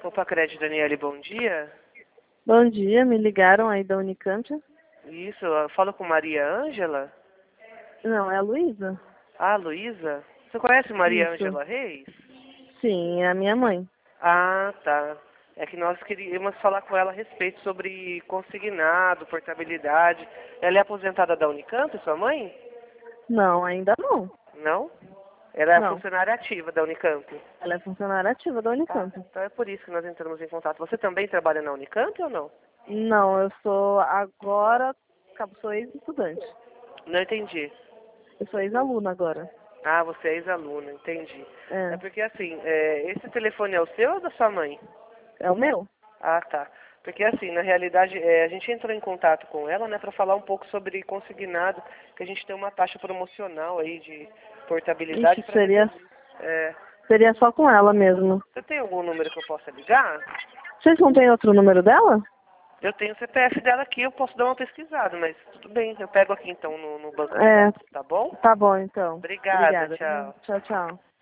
Opa, Crédito Daniele, bom dia. Bom dia, me ligaram aí da Unicamp? Isso, eu falo com Maria Ângela. Não, é a Luísa? Ah, Luísa. Você conhece Maria Isso. Ângela Reis? Sim, é a minha mãe. Ah, tá. É que nós queríamos falar com ela a respeito sobre consignado, portabilidade. Ela é aposentada da Unicamp, sua mãe? Não, ainda não. Não? Ela é Não, funcionária ativa da Unicamp. ela é funcionária ativa da Ah, Unicamp. então é por isso que nós entramos em contato. Você também trabalha na Unicamp ou não? Não, eu sou agora, sou ex-estudante. Não entendi. Eu sou ex-aluna agora. Ah, você é ex-aluna, entendi. É É, porque assim, esse telefone é o seu ou da sua mãe? é o meu? Ah, tá. Porque assim, na realidade, a gente entrou em contato com ela, né, para falar um pouco sobre consignado, que a gente tem uma taxa promocional aí de portabilidade Ixi, para seria, reduzir. É, seria só com ela mesmo. você tem algum número que eu possa ligar? Vocês não têm outro número dela? Eu tenho o CPF dela aqui, eu posso dar uma pesquisada, mas tudo bem, eu pego aqui então no banco de É, dados, tá bom? tá bom então. Obrigada, Obrigada. tchau. Tchau, tchau.